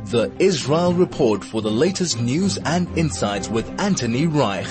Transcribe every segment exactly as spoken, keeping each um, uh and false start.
The Israel Report for the latest news and insights with Anthony Reich.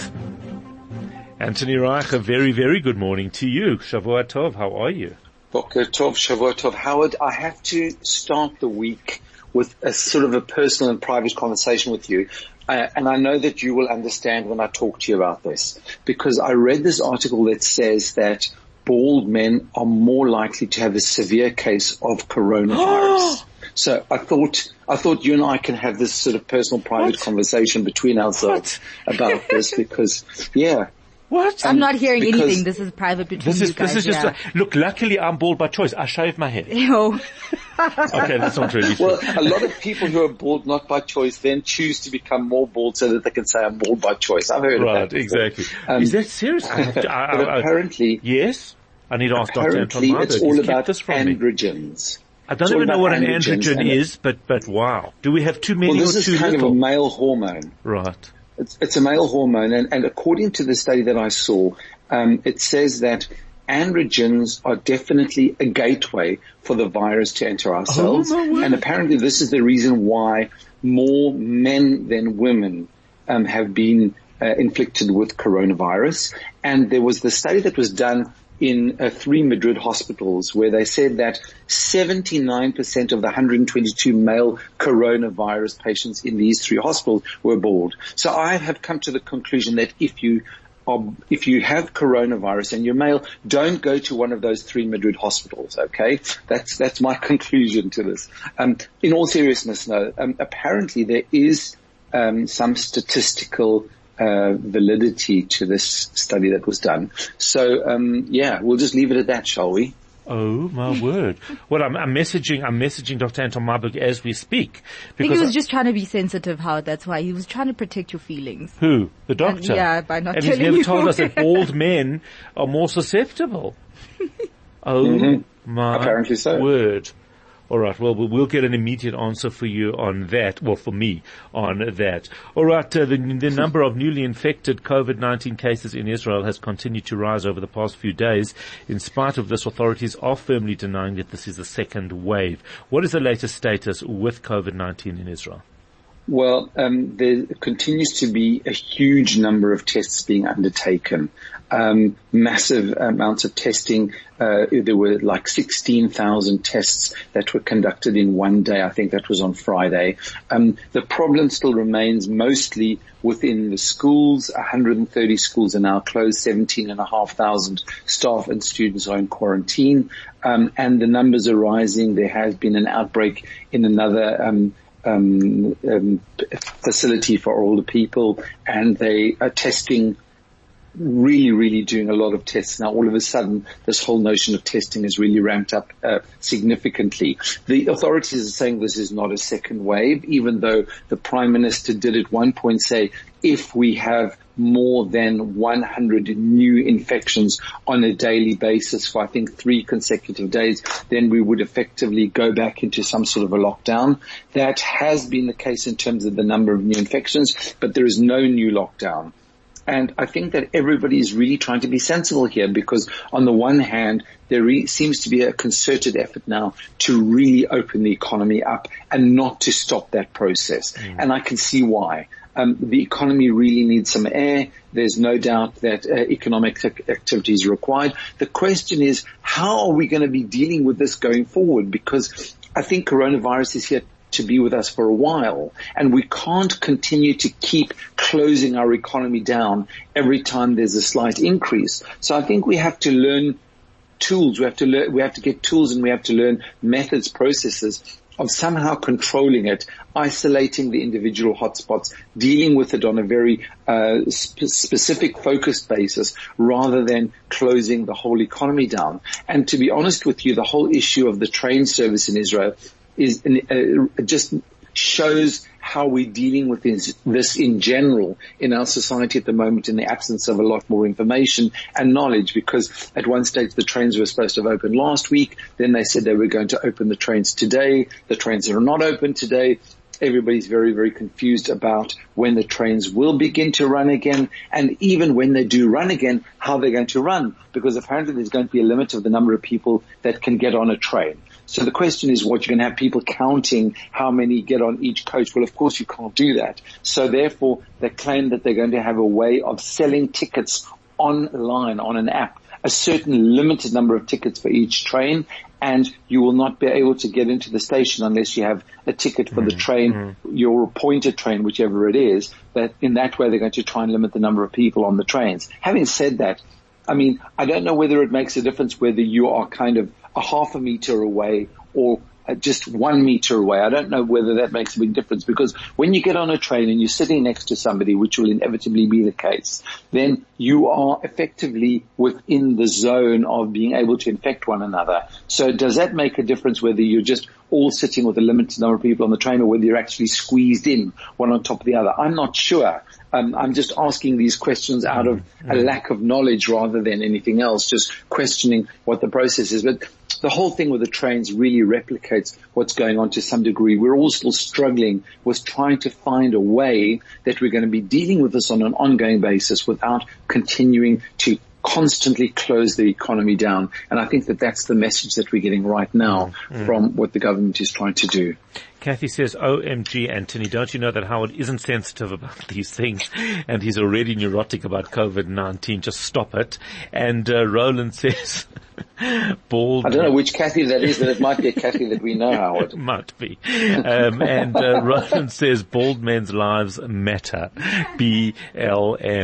Anthony Reich, a very, very good morning to you. Shavua Tov, how are you? Boker Tov, Shavua Tov. Howard, I have to start the week with a sort of a personal and private conversation with you. Uh, and I know that you will understand when I talk to you about this, because I read this article that says that bald men are more likely to have a severe case of coronavirus. So I thought, I thought you and I can have this sort of personal, private what? conversation between ourselves what? about this because, yeah. What? I'm not hearing anything. This is private between this is, you guys. This is just, yeah. a, look, luckily I'm bald by choice. I shave my head. Ew. Okay, that's not really true. Well, a lot of people who are bald not by choice then choose to become more bald so that they can say I'm bald by choice. I've heard right, of that. Right, exactly. Um, is that serious? I have to, I, but I, apparently, yes, I need to ask Doctor Anton Apparently, Marburg. it's all He's about this from androgens. Me. I don't even know what an androgen is, but, but wow. Do we have too many well, or this too is kind little? of a male hormone. Right. It's, it's a male hormone, and, and according to the study that I saw, um, it says that androgens are definitely a gateway for the virus to enter our cells. Oh, and apparently this is the reason why more men than women um, have been uh, inflicted with coronavirus. And there was the study that was done in uh, three Madrid hospitals where they said that seventy-nine percent of the one hundred twenty-two male coronavirus patients in these three hospitals were bald. So I have come to the conclusion that if you are, if you have coronavirus and you're male, don't go to one of those three Madrid hospitals, okay? That's, that's my conclusion to this. Um, in all seriousness, no, um, apparently there is um, some statistical Uh, validity to this study that was done. So, um, yeah, we'll just leave it at that, shall we? Oh my word! Well, I'm, I'm messaging. I'm messaging Doctor Anton Marburg as we speak. I think he was I, just trying to be sensitive, Howard. That's why he was trying to protect your feelings. Who? The doctor? And, yeah, by not and telling he's never you. told us that bald men are more susceptible. Oh mm-hmm. my Apparently so. word! All right. Well, we'll get an immediate answer for you on that. Well, for me on that. All right. Uh, the, the number of newly infected COVID nineteen cases in Israel has continued to rise over the past few days. In spite of this, authorities are firmly denying that this is a second wave. What is the latest status with COVID nineteen in Israel? Well, um, there continues to be a huge number of tests being undertaken. Um, massive amounts of testing. Uh, there were like sixteen thousand tests that were conducted in one day. I think that was on Friday. Um, the problem still remains mostly within the schools. one hundred thirty schools are now closed. seventeen and a half thousand staff and students are in quarantine. Um, and the numbers are rising. There has been an outbreak in another, um, um, um facility for older people, and they are testing really, really doing a lot of tests. Now, all of a sudden, this whole notion of testing has really ramped up uh, significantly. The authorities are saying this is not a second wave, even though the Prime Minister did at one point say, if we have more than one hundred new infections on a daily basis for, I think, three consecutive days, then we would effectively go back into some sort of a lockdown. That has been the case in terms of the number of new infections, but there is no new lockdown. And I think that everybody is really trying to be sensible here because on the one hand, there re- seems to be a concerted effort now to really open the economy up and not to stop that process. Mm. And I can see why. Um, the economy really needs some air. There's no doubt that uh, economic activity is required. The question is, how are we going to be dealing with this going forward? Because I think coronavirus is here to be with us for a while, and we can't continue to keep closing our economy down every time there's a slight increase. So I think we have to learn tools. We have to learn, we have to get tools, and we have to learn methods, processes of somehow controlling it, isolating the individual hotspots, dealing with it on a very uh, sp- specific, focused basis, rather than closing the whole economy down. And to be honest with you, the whole issue of the train service in Israel is uh, just shows how we're dealing with this, this in general in our society at the moment in the absence of a lot more information and knowledge, because at one stage the trains were supposed to have opened last week, then they said they were going to open the trains today. The trains are not open today. Everybody's very, very confused about when the trains will begin to run again, and even when they do run again, how they're going to run, because apparently there's going to be a limit of the number of people that can get on a train. So the question is what, you're going to have people counting how many get on each coach. Well, of course you can't do that. So therefore they claim that they're going to have a way of selling tickets online on an app, a certain limited number of tickets for each train, and you will not be able to get into the station unless you have a ticket for mm-hmm. the train, mm-hmm. your appointed train, whichever it is. That in that way they're going to try and limit the number of people on the trains. Having said that, I mean, I don't know whether it makes a difference whether you are kind of a half a meter away or just one meter away. I don't know whether that makes a big difference, because when you get on a train and you're sitting next to somebody, which will inevitably be the case, then you are effectively within the zone of being able to infect one another. So does that make a difference whether you're just all sitting with a limited number of people on the train or whether you're actually squeezed in one on top of the other? I'm not sure. Um, I'm just asking these questions out of a lack of knowledge rather than anything else, just questioning what the process is. But the whole thing with the trains really replicates what's going on to some degree. We're all still struggling with trying to find a way that we're going to be dealing with this on an ongoing basis without continuing to constantly close the economy down. And I think that that's the message that we're getting right now mm. from what the government is trying to do. Kathy says, O M G, Anthony, don't you know that Howard isn't sensitive about these things and he's already neurotic about COVID nineteen? Just stop it. And uh, Roland says, bald. I don't know which Kathy that is, but it might be a Kathy that we know, Howard. Might be. Um, and uh, Roland says, bald men's lives matter. B L M.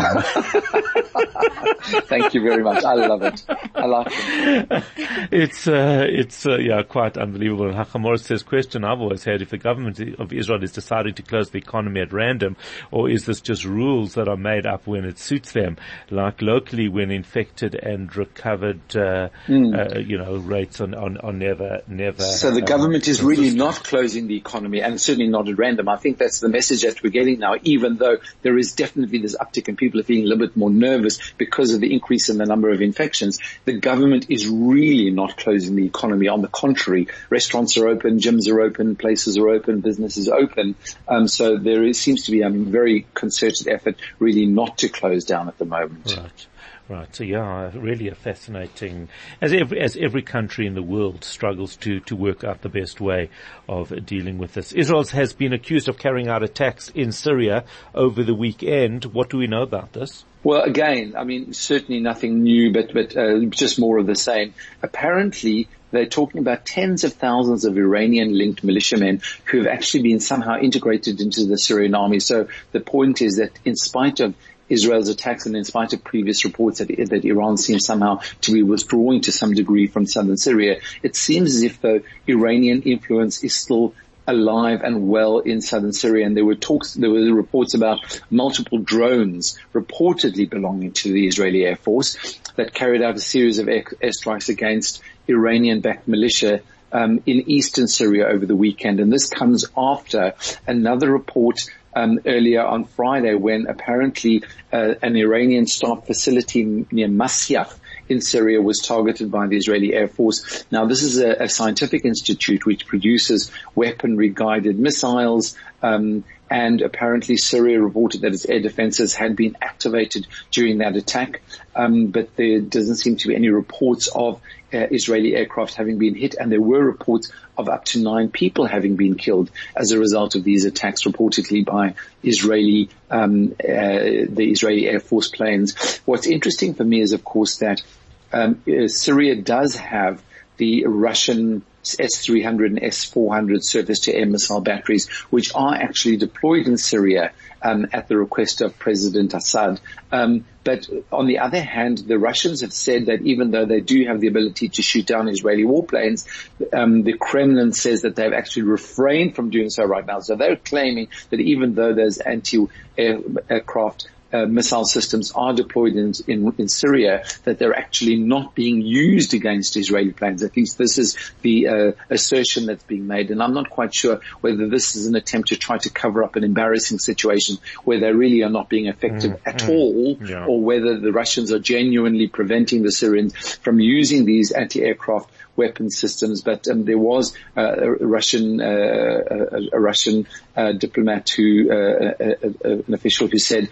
Thank you very much. I love it. I like it. It's, uh, it's, uh, yeah, quite unbelievable. And Hachamor says, question I've always had, if the government of Israel is deciding to close the economy at random, or is this just rules that are made up when it suits them, like locally when infected and recovered, uh, mm. uh you know, rates are, are, are never, never. So the uh, government is really not closing the economy, and certainly not at random. I think that's the message that we're getting now, even though there is definitely this uptick and people are feeling a little bit more nervous because of the increase in the number of infections. The government is really not closing the economy. On the contrary, restaurants are open, gyms are open, places are open, businesses are open. Um, so there is, seems to be a very concerted effort really not to close down at the moment. Right. Right. So yeah, really a fascinating, as every, as every country in the world struggles to, to work out the best way of dealing with this. Israel has been accused of carrying out attacks in Syria over the weekend. What do we know about this? Well, again, I mean, certainly nothing new, but, but, uh, just more of the same. Apparently, they're talking about tens of thousands of Iranian-linked militiamen who have actually been somehow integrated into the Syrian army. So the point is that in spite of Israel's attacks and in spite of previous reports that, that Iran seems somehow to be withdrawing to some degree from southern Syria, it seems as if the Iranian influence is still alive and well in southern Syria. And there were talks, there were reports about multiple drones reportedly belonging to the Israeli Air Force that carried out a series of air, airstrikes against Iranian-backed militia um, in eastern Syria over the weekend. And this comes after another report Um, earlier on Friday when apparently uh, an Iranian staff facility near Masyaf in Syria was targeted by the Israeli Air Force. Now, this is a, a scientific institute which produces weaponry-guided missiles, um, and apparently Syria reported that its air defenses had been activated during that attack, um, but there doesn't seem to be any reports of uh, Israeli aircraft having been hit, and there were reports of up to nine people having been killed as a result of these attacks, reportedly by Israeli, um, uh, the Israeli Air Force planes. What's interesting for me is, of course, that um, uh, Syria does have the Russian S three hundred and S four hundred surface-to-air missile batteries, which are actually deployed in Syria um, at the request of President Assad. Um, but on the other hand, the Russians have said that even though they do have the ability to shoot down Israeli warplanes, um, the Kremlin says that they've actually refrained from doing so right now. So they're claiming that even though there's anti-aircraft Uh, missile systems are deployed in, in, in Syria, that they're actually not being used against Israeli planes. At least this is the uh, assertion that's being made. And I'm not quite sure whether this is an attempt to try to cover up an embarrassing situation where they really are not being effective mm, at mm, all, yeah. or whether the Russians are genuinely preventing the Syrians from using these anti-aircraft weapon systems. But um, there was uh, a Russian, uh, a, a Russian uh, diplomat who, uh, a, a, an official who said that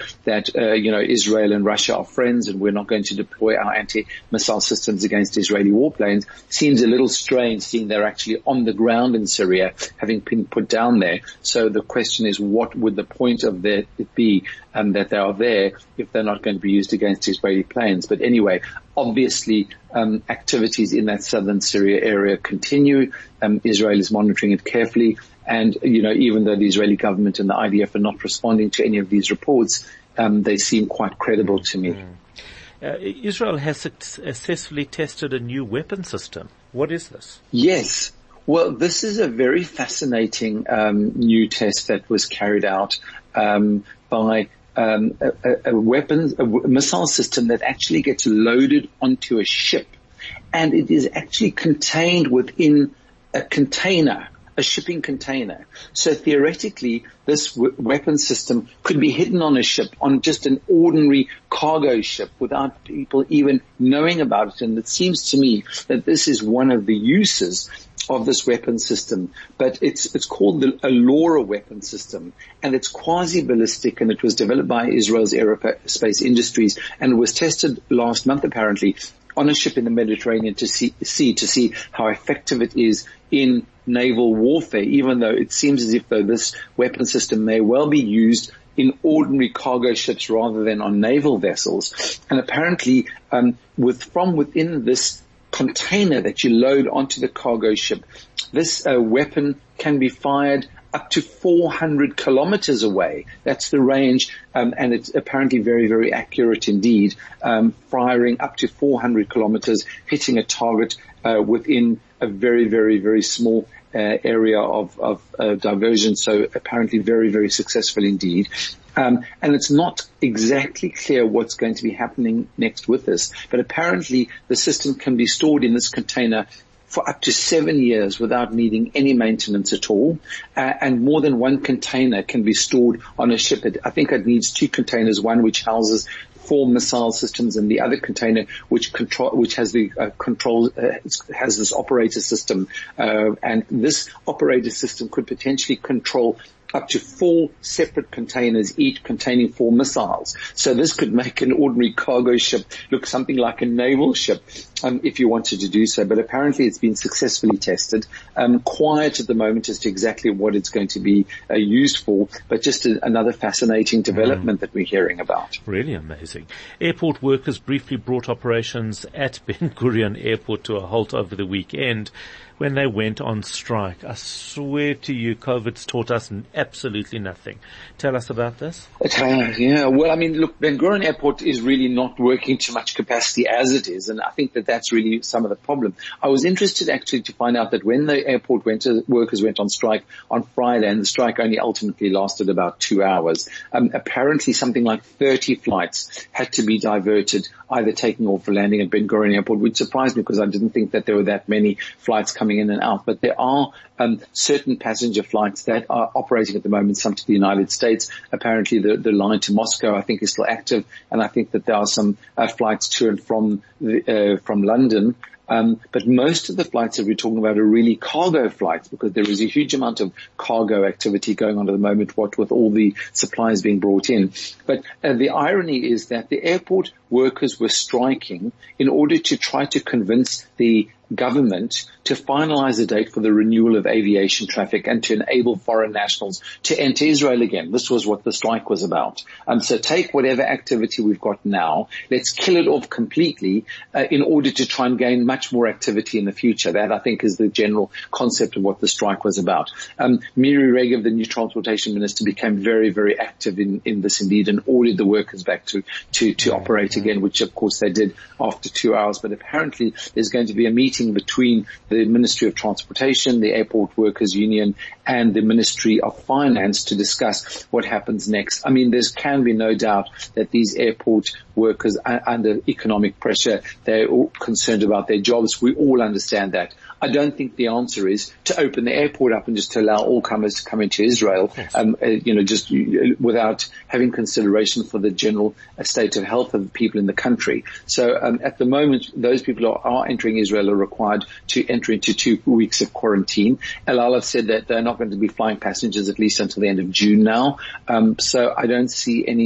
that, uh, you know, Israel and Russia are friends and we're not going to deploy our anti-missile systems against Israeli warplanes seems a little strange, seeing they're actually on the ground in Syria, having been put down there. So the question is, what would the point of that it be, um, that they are there if they're not going to be used against Israeli planes? But anyway, obviously, um, activities in that southern Syria area continue. Um, Israel is monitoring it carefully. And, you know, even though the Israeli government and the I D F are not responding to any of these reports, um, they seem quite credible to me. Mm. Uh, Israel has successfully tested a new weapon system. What is this? Yes. Well, this is a very fascinating um, new test that was carried out um, by um, a, a weapons, a missile system that actually gets loaded onto a ship, and it is actually contained within a container, a shipping container. So theoretically, this w- weapon system could be hidden on a ship, on just an ordinary cargo ship, without people even knowing about it. And it seems to me that this is one of the uses of this weapon system, but it's it's called the Alora weapon system, and it's quasi-ballistic, and it was developed by Israel's aerospace industries, and it was tested last month apparently on a ship in the Mediterranean to see, see to see how effective it is in naval warfare, even though it seems as if though this weapon system may well be used in ordinary cargo ships rather than on naval vessels. And apparently, um, with from within this container that you load onto the cargo ship, this uh, weapon can be fired up to four hundred kilometers away. That's the range, um, and it's apparently very, very accurate indeed, um, firing up to four hundred kilometers, hitting a target uh, within a very, very, very small uh, area of, of uh, diversion. So apparently very, very successful indeed. Um, and it's not exactly clear what's going to be happening next with this, but apparently the system can be stored in this container for up to seven years without needing any maintenance at all. Uh, and more than one container can be stored on a ship. It, I think it needs two containers, one which houses four missile systems and the other container which control, which has the uh, control, uh, has this operator system. Uh, and this operator system could potentially control up to four separate containers, each containing four missiles. So this could make an ordinary cargo ship look something like a naval ship, um, if you wanted to do so. But apparently it's been successfully tested. Um, quiet at the moment as to exactly what it's going to be uh, used for, but just a, another fascinating development mm. that we're hearing about. Really amazing. Airport workers briefly brought operations at Ben Gurion Airport to a halt over the weekend when they went on strike. I swear to you, COVID's taught us absolutely nothing. Tell us about this. Uh, yeah, well, I mean, look, Ben Gurion Airport is really not working to much capacity as it is, and I think that that's really some of the problem. I was interested actually to find out that when the airport went to, workers went on strike on Friday, and the strike only ultimately lasted about two hours, um, apparently something like thirty flights had to be diverted, either taking off or landing at Ben Gurion Airport, which surprised me because I didn't think that there were that many flights coming in and out. But there are um, certain passenger flights that are operating at the moment, some to the United States. Apparently the, the line to Moscow, I think, is still active, and I think that there are some uh, flights to and from the, uh, from London. Um, but most of the flights that we're talking about are really cargo flights, because there is a huge amount of cargo activity going on at the moment, what with all the supplies being brought in. But uh, the irony is that the airport workers were striking in order to try to convince the government to finalize a date for the renewal of aviation traffic and to enable foreign nationals to enter Israel again. This was what the strike was about. Um, so take whatever activity we've got now, let's kill it off completely uh, in order to try and gain much more activity in the future. That, I think, is the general concept of what the strike was about. Um, Miri Regev, the new transportation minister, became very, very active in, in this indeed, and ordered the workers back to, to, to operate again, which of course they did after two hours. But apparently there's going to be a meeting between the Ministry of Transportation, the Airport Workers Union, and the Ministry of Finance to discuss what happens next. I mean, there can be no doubt that these airport workers are under economic pressure. They're all concerned about their jobs. We all understand that. I don't think the answer is to open the airport up and just to allow all comers to come into Israel, um, uh, you know, just uh, without having consideration for the general uh, state of health of the people in the country. So um, at the moment, those people who are, are entering Israel are required to enter into two weeks of quarantine. El Al have said that they're not going to be flying passengers at least until the end of June now. Um, so I don't see any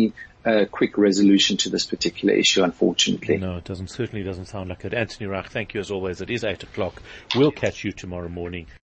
a quick resolution to this particular issue, unfortunately. No, it doesn't, certainly doesn't sound like it. Anthony Reich, thank you as always. It is eight o'clock. We'll catch you tomorrow morning.